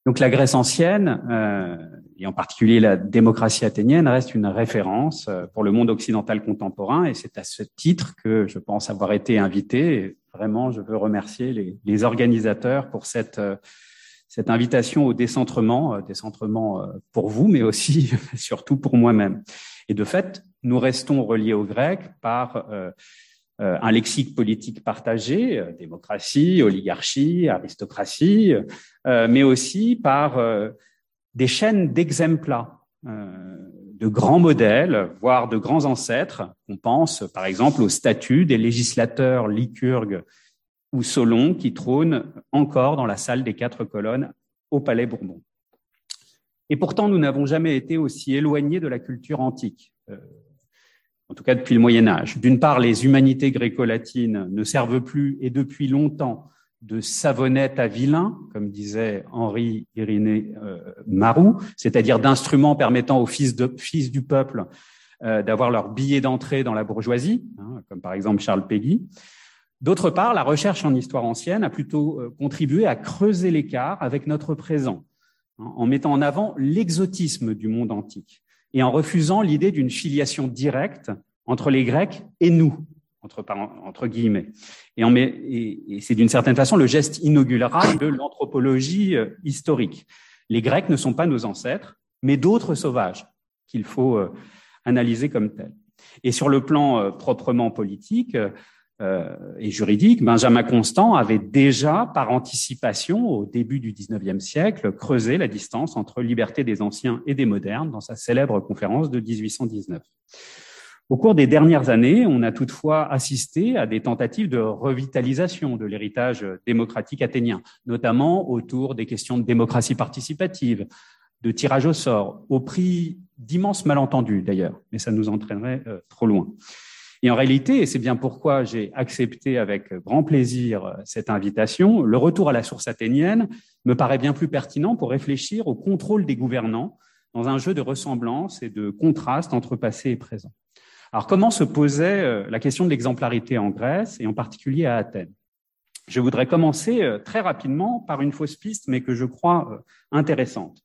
Donc la Grèce ancienne, et en particulier la démocratie athénienne, reste une référence pour le monde occidental contemporain, et c'est à ce titre que je pense avoir été invité. Et vraiment, je veux remercier les organisateurs pour cette invitation au décentrement pour vous, mais aussi surtout pour moi-même. Et de fait, nous restons reliés au grec par un lexique politique partagé, démocratie, oligarchie, aristocratie, mais aussi par des chaînes d'exempla, de grands modèles, voire de grands ancêtres. On pense par exemple au statut des législateurs lycurgues ou Solon qui trônent encore dans la salle des 4 colonnes au Palais Bourbon. Et pourtant, nous n'avons jamais été aussi éloignés de la culture antique, en tout cas depuis le Moyen-Âge. D'une part, les humanités gréco-latines ne servent plus, et depuis longtemps, de savonnette à vilain, comme disait Henri Irénée Marou, c'est-à-dire d'instruments permettant aux fils du peuple d'avoir leur billet d'entrée dans la bourgeoisie, comme par exemple Charles Péguy. D'autre part, la recherche en histoire ancienne a plutôt contribué à creuser l'écart avec notre présent, en mettant en avant l'exotisme du monde antique et en refusant l'idée d'une filiation directe entre les Grecs et nous, entre guillemets. Et c'est d'une certaine façon le geste inaugural de l'anthropologie historique. Les Grecs ne sont pas nos ancêtres, mais d'autres sauvages qu'il faut analyser comme tels. Et sur le plan proprement politique et juridique, Benjamin Constant avait déjà, par anticipation, au début du XIXe siècle, creusé la distance entre liberté des anciens et des modernes dans sa célèbre conférence de 1819. Au cours des dernières années, on a toutefois assisté à des tentatives de revitalisation de l'héritage démocratique athénien, notamment autour des questions de démocratie participative, de tirage au sort, au prix d'immenses malentendus d'ailleurs, mais ça nous entraînerait trop loin. Et en réalité, et c'est bien pourquoi j'ai accepté avec grand plaisir cette invitation, le retour à la source athénienne me paraît bien plus pertinent pour réfléchir au contrôle des gouvernants dans un jeu de ressemblance et de contraste entre passé et présent. Alors, comment se posait la question de l'exemplarité en Grèce et en particulier à Athènes ? Je voudrais commencer très rapidement par une fausse piste, mais que je crois intéressante.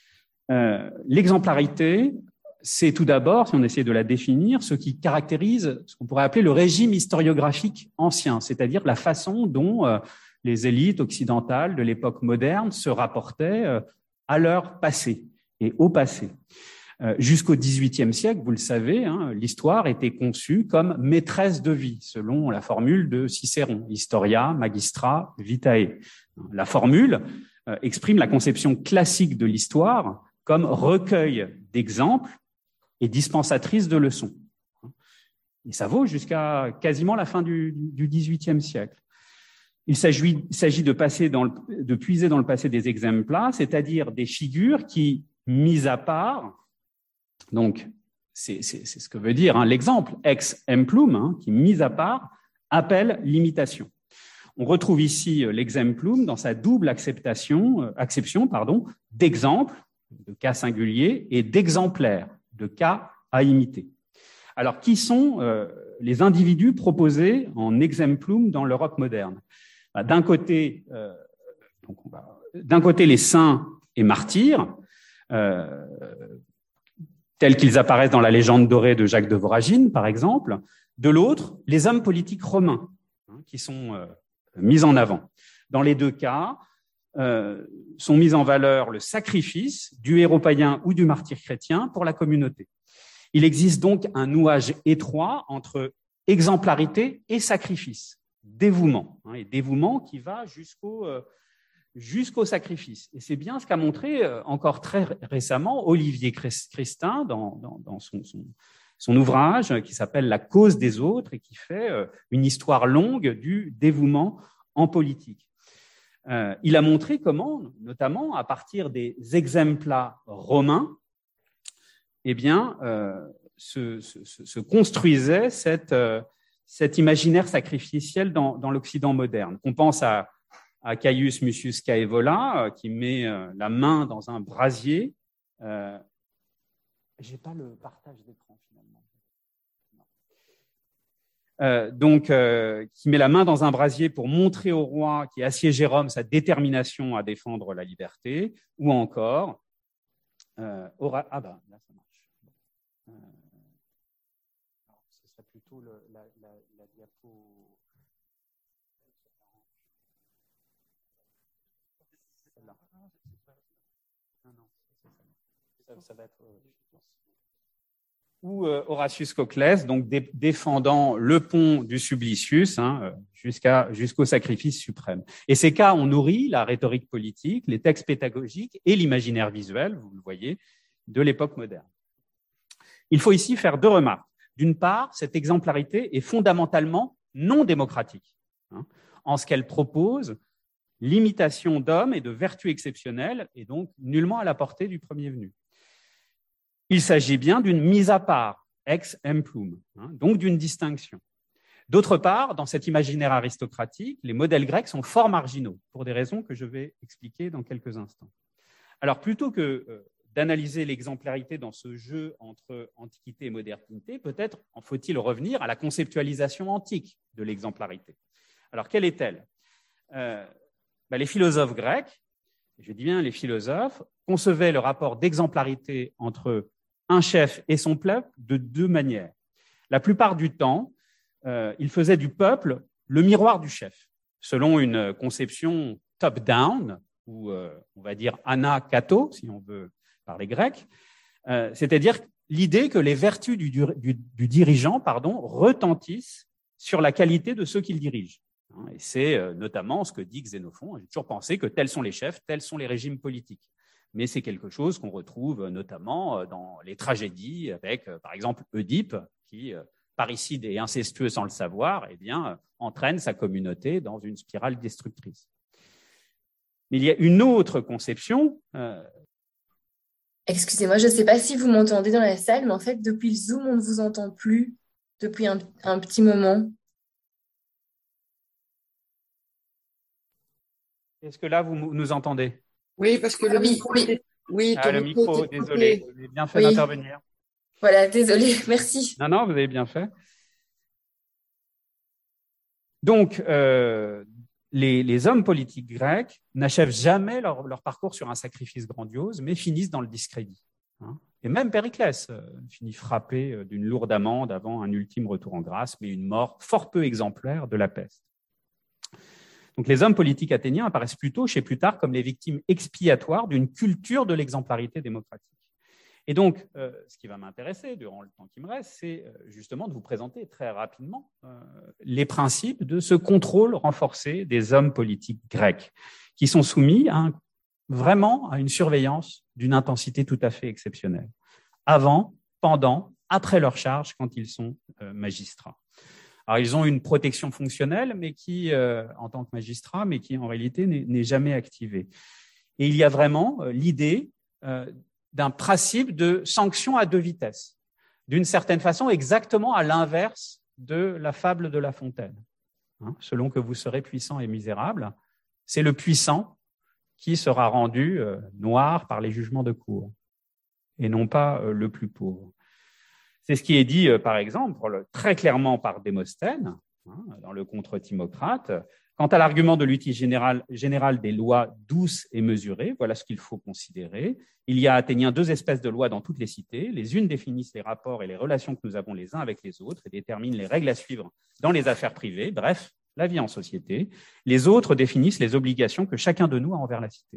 L'exemplarité, c'est tout d'abord, si on essaie de la définir, ce qui caractérise ce qu'on pourrait appeler le régime historiographique ancien, c'est-à-dire la façon dont les élites occidentales de l'époque moderne se rapportaient à leur passé et au passé. Jusqu'au XVIIIe siècle, vous le savez, l'histoire était conçue comme maîtresse de vie, selon la formule de Cicéron, historia, magistra, vitae. La formule exprime la conception classique de l'histoire comme recueil d'exemples et dispensatrice de leçons. Et ça vaut jusqu'à quasiment la fin du XVIIIe siècle. Il s'agit de puiser dans le passé des exempla, c'est-à-dire des figures qui, mises à part, donc c'est ce que veut dire l'exemple, ex emplum, qui, mis à part, appelle l'imitation. On retrouve ici l'exemplum dans sa double acception d'exemple, de cas singulier, et d'exemplaire, de cas à imiter. Alors, qui sont les individus proposés en exemplum dans l'Europe moderne ? D'un côté, les saints et martyrs, tels qu'ils apparaissent dans la légende dorée de Jacques de Voragine, par exemple. De l'autre, les hommes politiques romains, qui sont mis en avant. Dans les deux cas, sont mis en valeur le sacrifice du héros païen ou du martyr chrétien pour la communauté. Il existe donc un nouage étroit entre exemplarité et sacrifice, dévouement, et dévouement qui va jusqu'au sacrifice. Et c'est bien ce qu'a montré encore très récemment Olivier Christin dans son ouvrage qui s'appelle « La cause des autres » et qui fait une histoire longue du dévouement en politique. Il a montré comment, notamment à partir des exempla romains, se construisait cet imaginaire sacrificiel dans l'Occident moderne. On pense à Caius Musius Scaevola, qui met la main dans un brasier. J'ai pas le partage d'écran finalement. qui met la main dans un brasier pour montrer au roi qui est assiégé Rome sa détermination à défendre la liberté, ou encore là ça marche. Alors, ce serait plutôt la diapo. Celle-là. Non, ça va être. Ou Horatius Cocles, donc défendant le pont du Sublicius jusqu'au sacrifice suprême. Et ces cas ont nourri la rhétorique politique, les textes pédagogiques et l'imaginaire visuel, vous le voyez, de l'époque moderne. Il faut ici faire deux remarques. D'une part, cette exemplarité est fondamentalement non démocratique, en ce qu'elle propose l'imitation d'hommes et de vertus exceptionnelles, et donc nullement à la portée du premier venu. Il s'agit bien d'une mise à part, ex emplum, donc d'une distinction. D'autre part, dans cet imaginaire aristocratique, les modèles grecs sont fort marginaux, pour des raisons que je vais expliquer dans quelques instants. Alors, plutôt que d'analyser l'exemplarité dans ce jeu entre antiquité et modernité, peut-être en faut-il revenir à la conceptualisation antique de l'exemplarité. Alors, quelle est-elle ? Les philosophes grecs, je dis bien les philosophes, concevaient le rapport d'exemplarité entre un chef et son peuple de deux manières. La plupart du temps, ils faisaient du peuple le miroir du chef, selon une conception top-down, ou on va dire ana-kato, si on veut parler grec, c'est-à-dire l'idée que les vertus du dirigeant retentissent sur la qualité de ceux qu'il dirige. Et c'est notamment ce que dit Xénophon. J'ai toujours pensé que tels sont les chefs, tels sont les régimes politiques. Mais c'est quelque chose qu'on retrouve notamment dans les tragédies avec, par exemple, Oedipe, qui, parricide et incestueux sans le savoir, entraîne sa communauté dans une spirale destructrice. Mais il y a une autre conception. Excusez-moi, je ne sais pas si vous m'entendez dans la salle, mais en fait, depuis le Zoom, on ne vous entend plus depuis un petit moment. Est-ce que là, vous nous entendez ? Oui, parce que le micro, le micro, désolé, vous avez bien fait d'intervenir. Voilà, désolé, merci. Non, vous avez bien fait. Donc, les hommes politiques grecs n'achèvent jamais leur parcours sur un sacrifice grandiose, mais finissent dans le discrédit. Et même Périclès finit frappé d'une lourde amende avant un ultime retour en grâce, mais une mort fort peu exemplaire de la peste. Donc, les hommes politiques athéniens apparaissent plutôt chez Plutarque comme les victimes expiatoires d'une culture de l'exemplarité démocratique. Et donc, ce qui va m'intéresser durant le temps qui me reste, c'est justement de vous présenter très rapidement les principes de ce contrôle renforcé des hommes politiques grecs, qui sont soumis vraiment à une surveillance d'une intensité tout à fait exceptionnelle, avant, pendant, après leur charge, quand ils sont magistrats. Alors, ils ont une protection fonctionnelle, mais qui, en tant que magistrat, mais qui en réalité n'est jamais activée. Et il y a vraiment l'idée d'un principe de sanction à deux vitesses, d'une certaine façon exactement à l'inverse de la fable de La Fontaine. Selon que vous serez puissant et misérable, c'est le puissant qui sera rendu noir par les jugements de cour, et non pas le plus pauvre. C'est ce qui est dit, par exemple, très clairement par Démosthène, dans le Contre Timocrate. Quant à l'argument de l'utilité générale des lois douces et mesurées, voilà ce qu'il faut considérer. Il y a athénien deux espèces de lois dans toutes les cités. Les unes définissent les rapports et les relations que nous avons les uns avec les autres et déterminent les règles à suivre dans les affaires privées, bref, la vie en société. Les autres définissent les obligations que chacun de nous a envers la cité.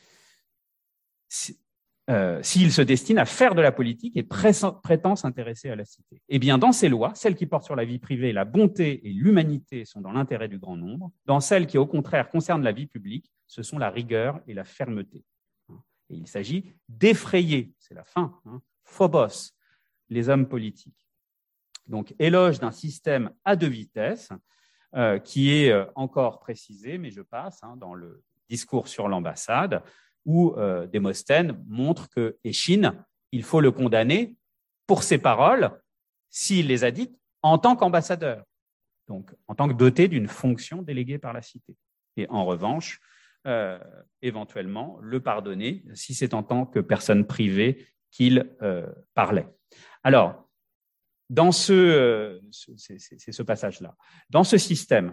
S'il se destine à faire de la politique et prétend s'intéresser à la cité. Eh bien, dans ces lois, celles qui portent sur la vie privée, la bonté et l'humanité sont dans l'intérêt du grand nombre. Dans celles qui, au contraire, concernent la vie publique, ce sont la rigueur et la fermeté. Et il s'agit d'effrayer, c'est la fin, phobos, les hommes politiques. Donc, éloge d'un système à deux vitesses, qui est encore précisé, mais je passe dans le discours sur l'ambassade, où Démosthène montre que Échine, il faut le condamner pour ses paroles, s'il les a dites en tant qu'ambassadeur, donc en tant que doté d'une fonction déléguée par la cité. Et en revanche, éventuellement, le pardonner si c'est en tant que personne privée qu'il parlait. Alors, c'est ce passage-là. Dans ce système,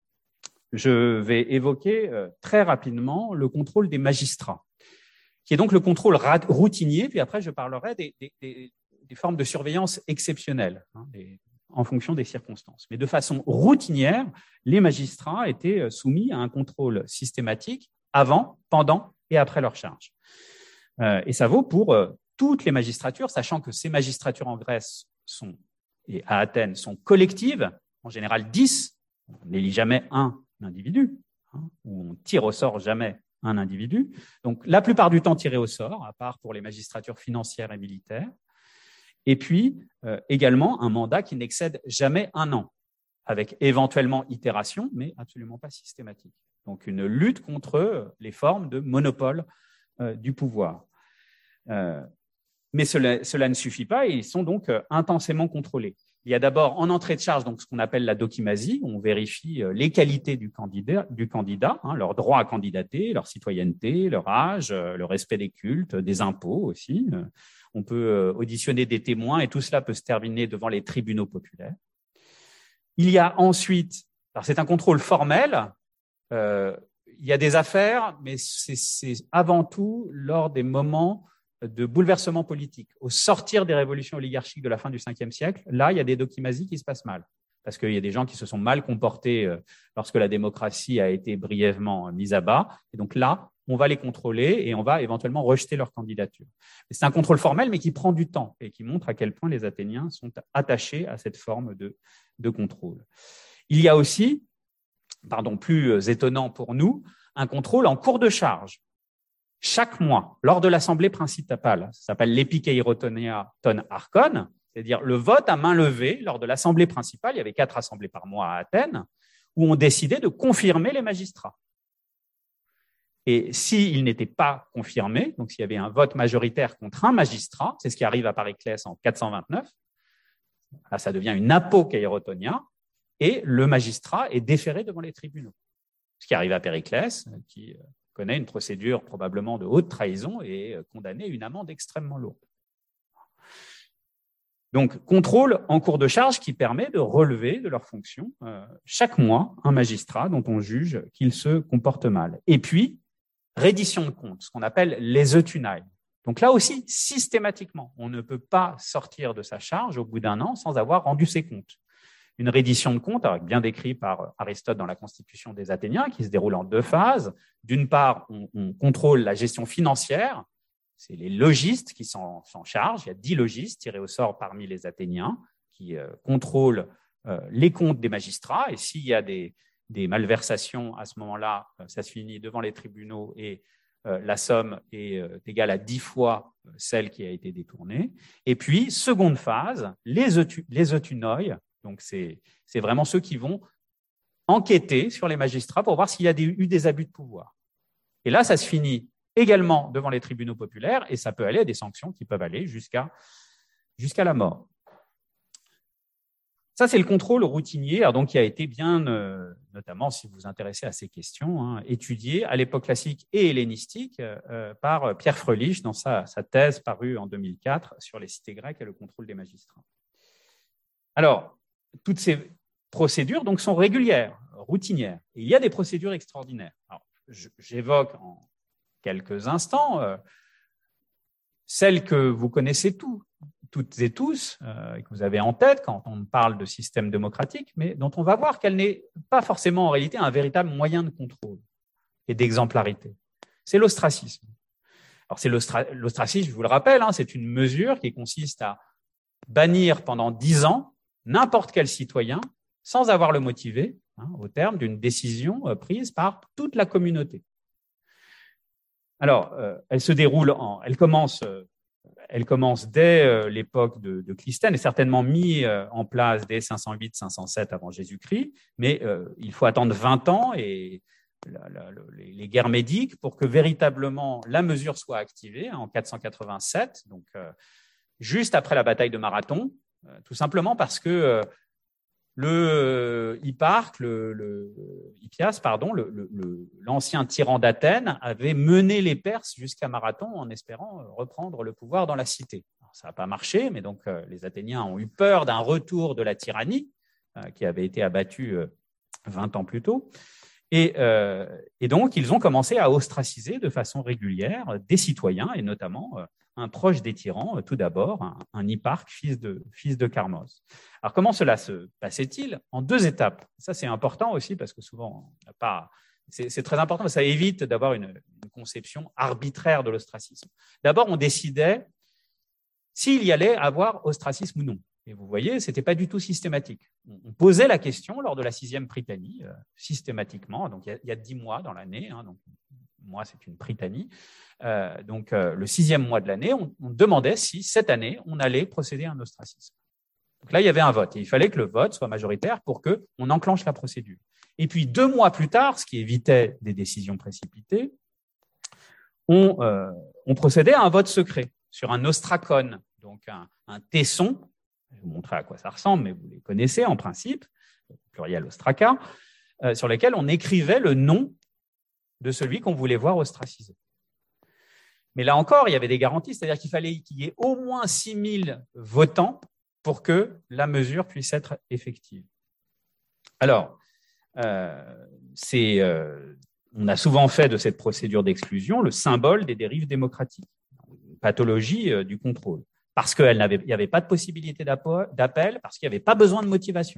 je vais évoquer très rapidement le contrôle des magistrats, qui est donc le contrôle routinier, puis après je parlerai des formes de surveillance exceptionnelles, en fonction des circonstances. Mais de façon routinière, les magistrats étaient soumis à un contrôle systématique avant, pendant et après leur charge. Et ça vaut pour toutes les magistratures, sachant que ces magistratures en Grèce et à Athènes sont collectives, en général 10, on n'élit jamais un individu, ou on tire au sort jamais un individu. Donc la plupart du temps tiré au sort, à part pour les magistratures financières et militaires. Et puis également un mandat qui n'excède jamais 1 an, avec éventuellement itération, mais absolument pas systématique. Donc une lutte contre les formes de monopole du pouvoir. Mais cela ne suffit pas et ils sont donc intensément contrôlés. Il y a d'abord en entrée de charge donc ce qu'on appelle la dokimasie, où on vérifie les qualités du candidat, leur droit à candidater, leur citoyenneté, leur âge, le respect des cultes, des impôts aussi. On peut auditionner des témoins et tout cela peut se terminer devant les tribunaux populaires. Il y a ensuite, alors c'est un contrôle formel, il y a des affaires, mais c'est avant tout lors des moments de bouleversement politique. Au sortir des révolutions oligarchiques de la fin du Ve siècle, là, il y a des dokimasies qui se passent mal, parce qu'il y a des gens qui se sont mal comportés lorsque la démocratie a été brièvement mise à bas. Et donc là, on va les contrôler et on va éventuellement rejeter leur candidature. C'est un contrôle formel, mais qui prend du temps et qui montre à quel point les Athéniens sont attachés à cette forme de contrôle. Il y a aussi, plus étonnant pour nous, un contrôle en cours de charge. Chaque mois, lors de l'assemblée principale, ça s'appelle l'Epikeirotonia ton Archon, c'est-à-dire le vote à main levée lors de l'assemblée principale. Il y avait 4 assemblées par mois à Athènes, où on décidait de confirmer les magistrats. Et s'ils n'étaient pas confirmés, donc s'il y avait un vote majoritaire contre un magistrat, c'est ce qui arrive à Périclès en 429, là ça devient une apokeirotonia, et le magistrat est déféré devant les tribunaux. Ce qui arrive à Périclès, qui connaît une procédure probablement de haute trahison et est condamné à une amende extrêmement lourde. Donc, contrôle en cours de charge qui permet de relever de leurs fonctions chaque mois un magistrat dont on juge qu'il se comporte mal. Et puis, reddition de comptes, ce qu'on appelle les eutunailles. Donc là aussi, systématiquement, on ne peut pas sortir de sa charge au bout d'1 an sans avoir rendu ses comptes. Une reddition de comptes, bien décrit par Aristote dans la Constitution des Athéniens, qui se déroule en 2 phases. D'une part, on contrôle la gestion financière, c'est les logistes qui s'en chargent. Il y a 10 logistes tirés au sort parmi les Athéniens qui contrôlent les comptes des magistrats. Et s'il y a des malversations, à ce moment-là, ça se finit devant les tribunaux et la somme est égale à 10 fois celle qui a été détournée. Et puis, seconde phase, les eutunoi. Donc, c'est vraiment ceux qui vont enquêter sur les magistrats pour voir s'il y a eu des abus de pouvoir. Et là, ça se finit également devant les tribunaux populaires et ça peut aller à des sanctions qui peuvent aller jusqu'à la mort. Ça, c'est le contrôle routinier, alors donc qui a été bien, notamment si vous vous intéressez à ces questions, étudié à l'époque classique et hellénistique par Pierre Fröhlich dans sa thèse parue en 2004 sur les cités grecques et le contrôle des magistrats. Alors, toutes ces procédures donc, sont régulières, routinières. Et il y a des procédures extraordinaires. Alors, j'évoque en quelques instants celles que vous connaissez toutes et tous, et que vous avez en tête quand on parle de système démocratique, mais dont on va voir qu'elle n'est pas forcément en réalité un véritable moyen de contrôle et d'exemplarité. C'est l'ostracisme. Alors, l'ostracisme, je vous le rappelle, c'est une mesure qui consiste à bannir pendant 10 ans n'importe quel citoyen sans avoir le motivé au terme d'une décision prise par toute la communauté. Alors, elle commence dès l'époque de Clisthène et certainement mise en place dès 508-507 avant Jésus-Christ, mais il faut attendre 20 ans et les guerres médiques pour que véritablement la mesure soit activée en 487, donc juste après la bataille de Marathon, tout simplement parce que Hippias, l'ancien tyran d'Athènes, avait mené les Perses jusqu'à Marathon en espérant reprendre le pouvoir dans la cité. Alors, ça n'a pas marché, mais donc les Athéniens ont eu peur d'un retour de la tyrannie qui avait été abattue 20 ans plus tôt. Et donc, ils ont commencé à ostraciser de façon régulière des citoyens, et notamment un proche des tyrans, tout d'abord, un hipparque, fils de Carmos. Alors, comment cela se passait-il? En 2 étapes. Ça, c'est important aussi, parce que souvent, on n'a pas... C'est très important, ça évite d'avoir une conception arbitraire de l'ostracisme. D'abord, on décidait s'il y allait avoir ostracisme ou non. Et vous voyez, ce n'était pas du tout systématique. On posait la question lors de la 6e prytanie, systématiquement. Donc, il y a 10 mois dans l'année. Donc, mois, c'est une prytanie. Donc, le 6e mois de l'année, on demandait si, cette année, on allait procéder à un ostracisme. Donc là, il y avait un vote. Et il fallait que le vote soit majoritaire pour qu'on enclenche la procédure. Et puis, 2 mois plus tard, ce qui évitait des décisions précipitées, on procédait à un vote secret sur un ostrakon, donc un tesson. Je vais vous montrer à quoi ça ressemble, mais vous les connaissez en principe, pluriel ostraka, sur lesquels on écrivait le nom de celui qu'on voulait voir ostracisé. Mais là encore, il y avait des garanties, c'est-à-dire qu'il fallait qu'il y ait au moins 6000 votants pour que la mesure puisse être effective. Alors, on a souvent fait de cette procédure d'exclusion le symbole des dérives démocratiques, une pathologie du contrôle, parce qu'il n'y avait pas de possibilité d'appel, parce qu'il n'y avait pas besoin de motivation.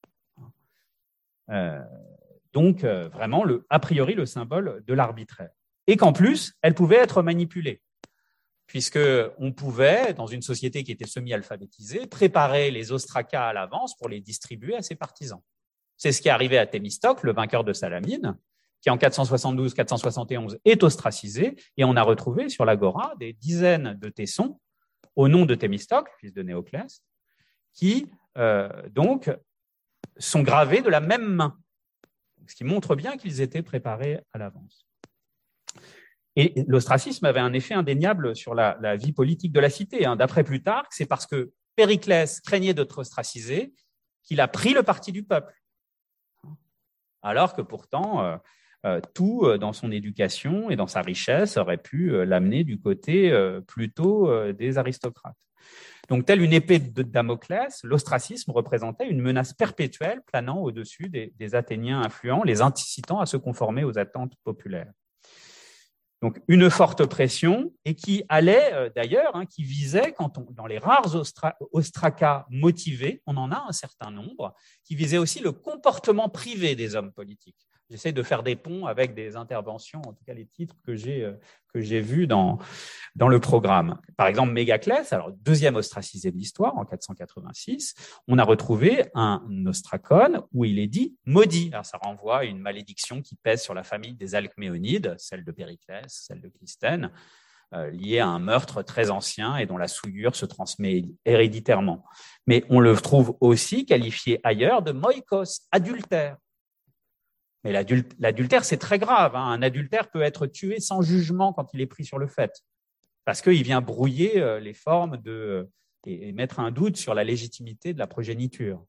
Donc, vraiment, a priori, le symbole de l'arbitraire. Et qu'en plus, elle pouvait être manipulée, puisqu'on pouvait, dans une société qui était semi-alphabétisée, préparer les ostrakas à l'avance pour les distribuer à ses partisans. C'est ce qui est arrivé à Thémistocle, le vainqueur de Salamine, qui en 472-471 est ostracisé, et on a retrouvé sur l'agora des dizaines de tessons au nom de Thémistocle, fils de Néoclès, qui donc sont gravés de la même main, ce qui montre bien qu'ils étaient préparés à l'avance. Et l'ostracisme avait un effet indéniable sur la vie politique de la cité. D'après Plutarque, c'est parce que Périclès craignait d'être ostracisé qu'il a pris le parti du peuple. Alors que pourtant, tout dans son éducation et dans sa richesse aurait pu l'amener du côté plutôt des aristocrates. Donc, telle une épée de Damoclès, l'ostracisme représentait une menace perpétuelle planant au-dessus des Athéniens influents, les incitant à se conformer aux attentes populaires. Donc, une forte pression, et qui allait d'ailleurs, qui visait, dans les rares ostrakas motivés, on en a un certain nombre, qui visait aussi le comportement privé des hommes politiques. J'essaie de faire des ponts avec des interventions, en tout cas les titres que j'ai vus dans le programme. Par exemple, Mégaclès, alors 2e ostracisé de l'histoire, en 486, on a retrouvé un ostrakon où il est dit maudit. Alors ça renvoie à une malédiction qui pèse sur la famille des Alcméonides, celle de Périclès, celle de Clisthène, liée à un meurtre très ancien et dont la souillure se transmet héréditairement. Mais on le trouve aussi qualifié ailleurs de moikos, adultère. Mais l'adultère, c'est très grave. Un adultère peut être tué sans jugement quand il est pris sur le fait, parce qu'il vient brouiller les formes et mettre un doute sur la légitimité de la progéniture.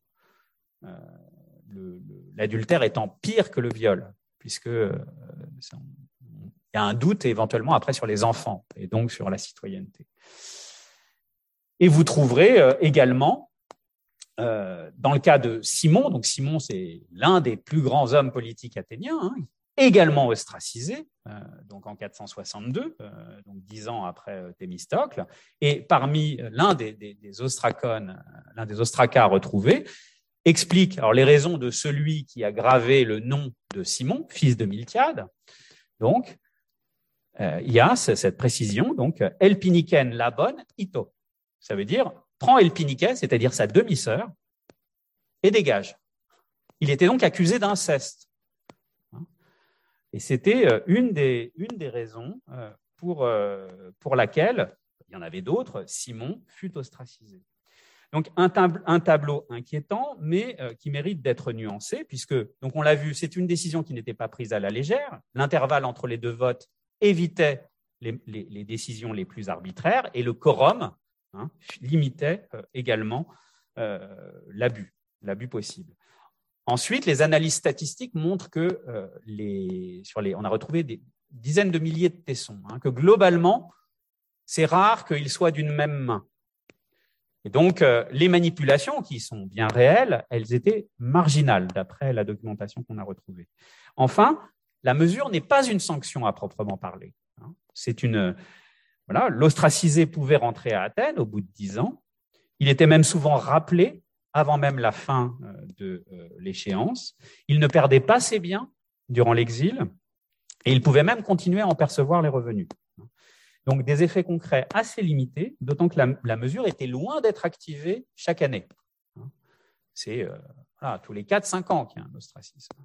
L'adultère étant pire que le viol, puisque il y a un doute éventuellement après sur les enfants et donc sur la citoyenneté. Et vous trouverez également, dans le cas de Cimon, donc Cimon c'est l'un des plus grands hommes politiques athéniens, également ostracisé, donc en 462, donc 10 ans après Thémistocle, et parmi l'un des ostrakas retrouvés, explique alors les raisons de celui qui a gravé le nom de Cimon, fils de Miltiade. Donc, il y a cette précision, donc Elpiniken la bonne, ito. Ça veut dire prends Elpiniken, c'est-à-dire sa demi-sœur, et dégage. Il était donc accusé d'inceste. Et c'était une des raisons pour laquelle, il y en avait d'autres, Cimon fut ostracisé. Donc un tableau inquiétant, mais qui mérite d'être nuancé, puisque, donc on l'a vu, c'est une décision qui n'était pas prise à la légère. L'intervalle entre les 2 votes évitait les décisions les plus arbitraires, et le quorum limitait également l'abus possible. Ensuite, les analyses statistiques montrent que on a retrouvé des dizaines de milliers de tessons, que globalement, c'est rare qu'ils soient d'une même main. Et donc, les manipulations qui sont bien réelles, elles étaient marginales d'après la documentation qu'on a retrouvée. Enfin, la mesure n'est pas une sanction à proprement parler. Voilà, l'ostracisé pouvait rentrer à Athènes au bout de 10 ans. Il était même souvent rappelé avant même la fin de l'échéance. Il ne perdait pas ses biens durant l'exil et il pouvait même continuer à en percevoir les revenus. Donc, des effets concrets assez limités, d'autant que la mesure était loin d'être activée chaque année. C'est tous les 4-5 ans qu'il y a un ostracisme.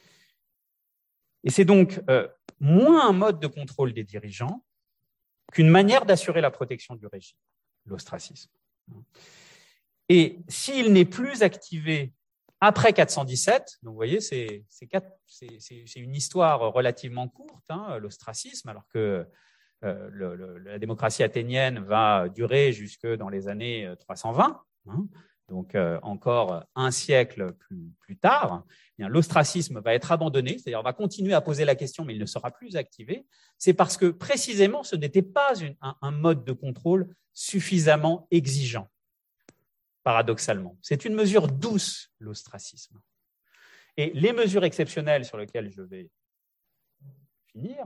Et c'est donc moins un mode de contrôle des dirigeants qu'une manière d'assurer la protection du régime, l'ostracisme. Et s'il n'est plus activé après 417, donc vous voyez, c'est une histoire relativement courte, l'ostracisme, alors que la démocratie athénienne va durer jusque dans les années 320, donc encore un siècle plus tard. L'ostracisme va être abandonné, c'est-à-dire on va continuer à poser la question, mais il ne sera plus activé. C'est parce que précisément, ce n'était pas un mode de contrôle suffisamment exigeant, paradoxalement. C'est une mesure douce, l'ostracisme. Et les mesures exceptionnelles sur lesquelles je vais finir,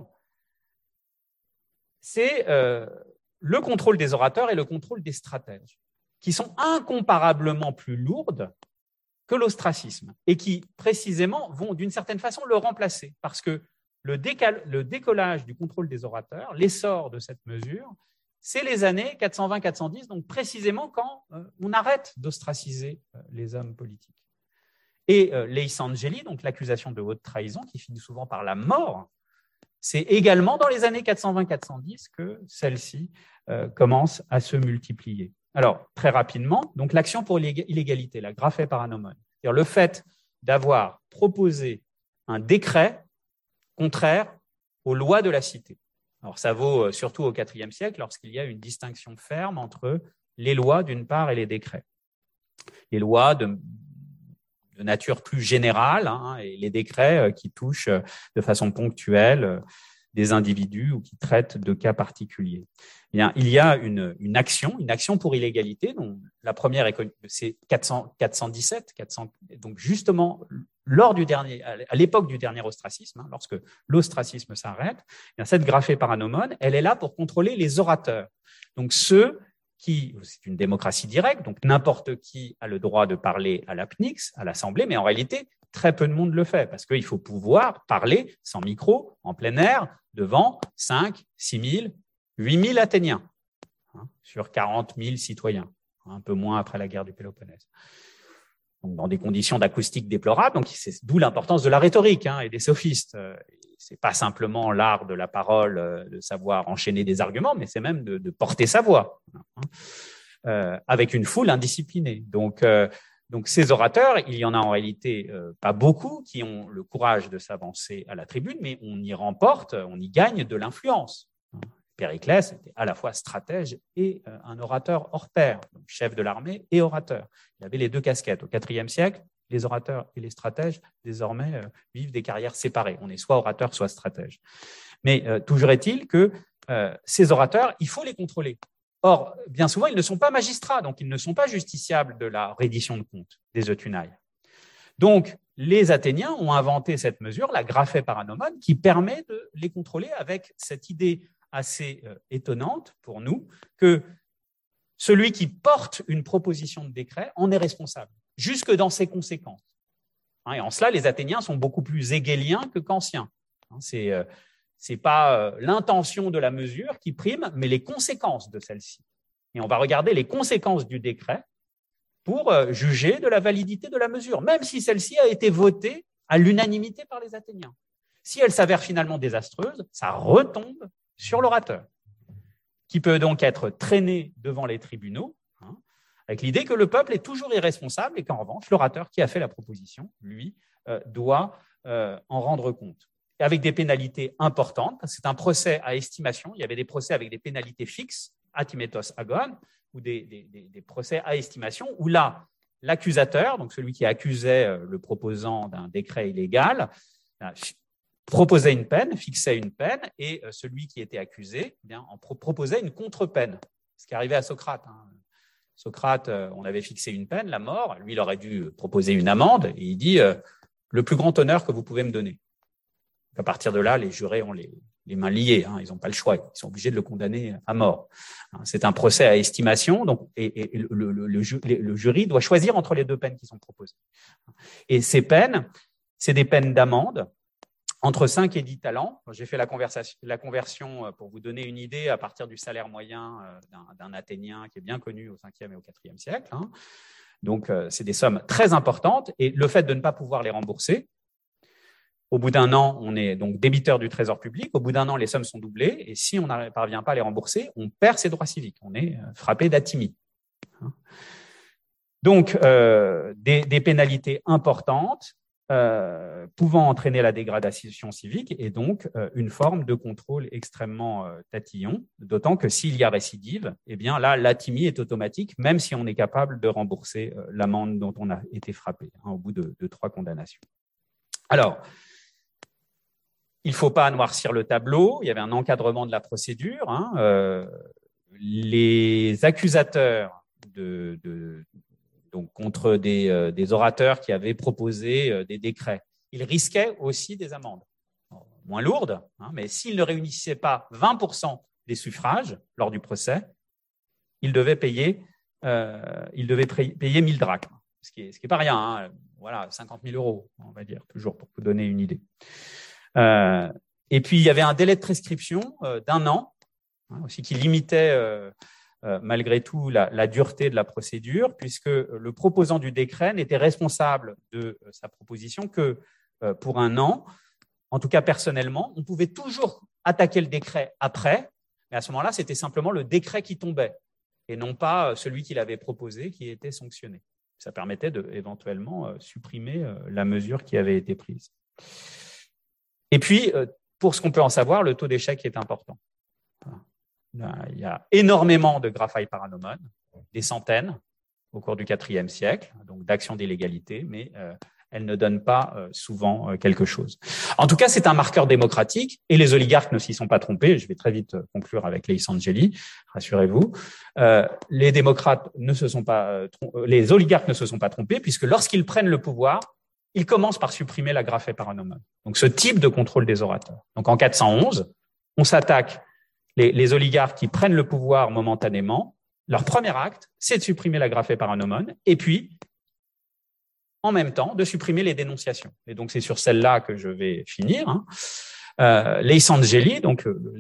c'est le contrôle des orateurs et le contrôle des stratèges, qui sont incomparablement plus lourdes que l'ostracisme et qui, précisément, vont d'une certaine façon le remplacer. Parce que le décollage du contrôle des orateurs, l'essor de cette mesure, c'est les années 420-410, donc précisément quand on arrête d'ostraciser les hommes politiques. Et leis angeli, donc l'accusation de haute trahison, qui finit souvent par la mort, c'est également dans les années 420-410 que celle-ci commence à se multiplier. Alors, très rapidement, donc l'action pour l'illégalité, la graphée paranomon, c'est-à-dire le fait d'avoir proposé un décret contraire aux lois de la cité. Alors, ça vaut surtout au IVe siècle lorsqu'il y a une distinction ferme entre les lois d'une part et les décrets. Les lois de nature plus générale et les décrets qui touchent de façon ponctuelle des individus ou qui traitent de cas particuliers. Bien, il y a une action pour illégalité, dont la première c'est 417, donc justement à l'époque du dernier ostracisme, lorsque l'ostracisme s'arrête, cette graphée paranomon, elle est là pour contrôler les orateurs. Donc c'est une démocratie directe, donc n'importe qui a le droit de parler à l'apnix, à l'Assemblée, mais en réalité, très peu de monde le fait, parce qu'il faut pouvoir parler sans micro, en plein air, devant 5, 6 000, 8 000 Athéniens, sur 40 000 citoyens, un peu moins après la guerre du Péloponnèse. Donc, dans des conditions d'acoustique déplorables, donc c'est d'où l'importance de la rhétorique et des sophistes. C'est pas simplement l'art de la parole, de savoir enchaîner des arguments, mais c'est même de porter sa voix, avec une foule indisciplinée. Donc ces orateurs, il y en a en réalité pas beaucoup qui ont le courage de s'avancer à la tribune, mais on y remporte, on y gagne de l'influence. Périclès était à la fois stratège et un orateur hors pair, donc chef de l'armée et orateur. Il avait les deux casquettes. Au IVe siècle, les orateurs et les stratèges, désormais, vivent des carrières séparées. On est soit orateur, soit stratège. Mais toujours est-il que ces orateurs, il faut les contrôler. Or, bien souvent, ils ne sont pas magistrats, donc ils ne sont pas justiciables de la reddition de comptes des eutunailles. Donc, les Athéniens ont inventé cette mesure, la graphée paranomon, qui permet de les contrôler avec cette idée assez étonnante pour nous que celui qui porte une proposition de décret en est responsable, jusque dans ses conséquences. Et en cela, les Athéniens sont beaucoup plus hégéliens que kantiens. C'est pas l'intention de la mesure qui prime, mais les conséquences de celle-ci. Et on va regarder les conséquences du décret pour juger de la validité de la mesure, même si celle-ci a été votée à l'unanimité par les Athéniens. Si elle s'avère finalement désastreuse, ça retombe sur l'orateur, qui peut donc être traîné devant les tribunaux, avec l'idée que le peuple est toujours irresponsable et qu'en revanche, l'orateur qui a fait la proposition, lui, doit en rendre compte. Et avec des pénalités importantes, parce que c'est un procès à estimation, il y avait des procès avec des pénalités fixes, atimétos agon, ou des procès à estimation, où là, l'accusateur, donc celui qui accusait le proposant d'un décret illégal, proposait une peine, fixait une peine, et celui qui était accusé en proposait une contre-peine, ce qui arrivait à Socrate. Socrate, on avait fixé une peine, la mort, lui, il aurait dû proposer une amende, et il dit le plus grand honneur que vous pouvez me donner. À partir de là, les jurés ont les mains liées, ils n'ont pas le choix, ils sont obligés de le condamner à mort. C'est un procès à estimation, donc, et le jury doit choisir entre les deux peines qui sont proposées. Et ces peines, c'est des peines d'amende entre 5 et 10 talents. J'ai fait la conversion pour vous donner une idée à partir du salaire moyen d'un Athénien qui est bien connu au 5e et au 4e siècle. Donc, c'est des sommes très importantes, et le fait de ne pas pouvoir les rembourser, au bout d'un an, on est donc débiteur du trésor public. Au bout d'un an, les sommes sont doublées. Et si on ne parvient pas à les rembourser, on perd ses droits civiques. On est frappé d'athymie. Donc, des pénalités importantes pouvant entraîner la dégradation civique et donc une forme de contrôle extrêmement tatillon. D'autant que s'il y a récidive, eh bien là, l'athymie est automatique, même si on est capable de rembourser l'amende dont on a été frappé au bout de 3 condamnations. Alors, il ne faut pas noircir le tableau. Il y avait un encadrement de la procédure. Les accusateurs donc contre des orateurs qui avaient proposé des décrets, ils risquaient aussi des amendes. Moins lourdes, mais s'ils ne réunissaient pas 20% des suffrages lors du procès, ils devaient payer 1000 drachmes, ce qui est pas rien. Voilà, 50 000 €, on va dire, toujours pour vous donner une idée. Et puis, il y avait un délai de prescription d'1 an, aussi qui limitait malgré tout la dureté de la procédure, puisque le proposant du décret n'était responsable de sa proposition que pour 1 an. En tout cas, personnellement, on pouvait toujours attaquer le décret après, mais à ce moment-là, c'était simplement le décret qui tombait et non pas celui qui l'avait proposé qui était sanctionné. Ça permettait éventuellement supprimer la mesure qui avait été prise. Et puis, pour ce qu'on peut en savoir, le taux d'échec est important. Il y a énormément de graphae paranomon, des centaines au cours du IVe siècle, donc d'actions d'illégalité, mais elles ne donnent pas souvent quelque chose. En tout cas, c'est un marqueur démocratique et les oligarques ne s'y sont pas trompés. Je vais très vite conclure avec Leis Angeli, rassurez-vous. Les oligarques ne se sont pas trompés puisque lorsqu'ils prennent le pouvoir, ils commencent par supprimer la graphae paranomon. Donc, ce type de contrôle des orateurs. Donc, en 411, on s'attaque les oligarques qui prennent le pouvoir momentanément. Leur premier acte, c'est de supprimer la graphae paranomon et puis, en même temps, de supprimer les dénonciations. Et donc, c'est sur celle-là que je vais finir. Leis Angeli, donc le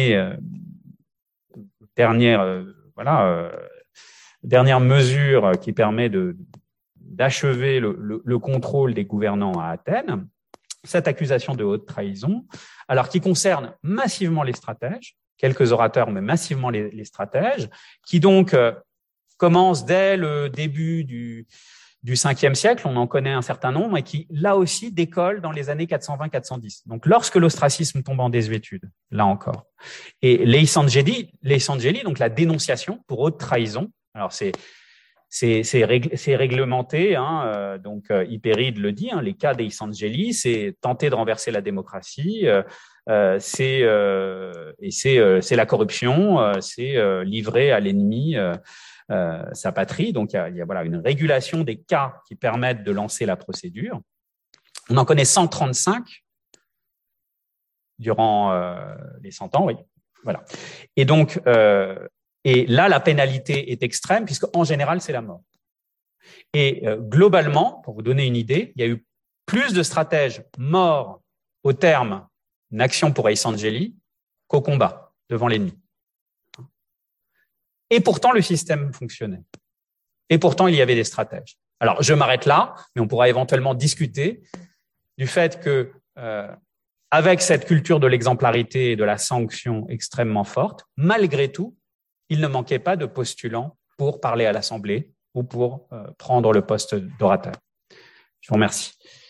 dernière mesure qui permet d'achever le contrôle des gouvernants à Athènes, cette accusation de haute trahison, alors qui concerne massivement les stratèges, quelques orateurs, mais massivement les stratèges, qui donc commencent dès le début du 5e siècle, on en connaît un certain nombre, et qui, là aussi, décollent dans les années 420-410. Donc, lorsque l'ostracisme tombe en désuétude, là encore. Et Leis Angeli, donc la dénonciation pour haute trahison, alors c'est réglementé, donc Hypéride le dit, les cas Leis Angeli, c'est tenter de renverser la démocratie, c'est la corruption, c'est livrer à l'ennemi sa patrie. Donc, il y a une régulation des cas qui permettent de lancer la procédure. On en connaît 135 durant les 100 ans, oui. Voilà. Et donc, et là, la pénalité est extrême puisqu'en général, c'est la mort. Et globalement, pour vous donner une idée, il y a eu plus de stratèges morts au terme d'une action pour Leis Angeli qu'au combat devant l'ennemi. Et pourtant, le système fonctionnait. Et pourtant, il y avait des stratèges. Alors, je m'arrête là, mais on pourra éventuellement discuter du fait que, avec cette culture de l'exemplarité et de la sanction extrêmement forte, malgré tout, il ne manquait pas de postulants pour parler à l'Assemblée ou pour prendre le poste d'orateur. Je vous remercie.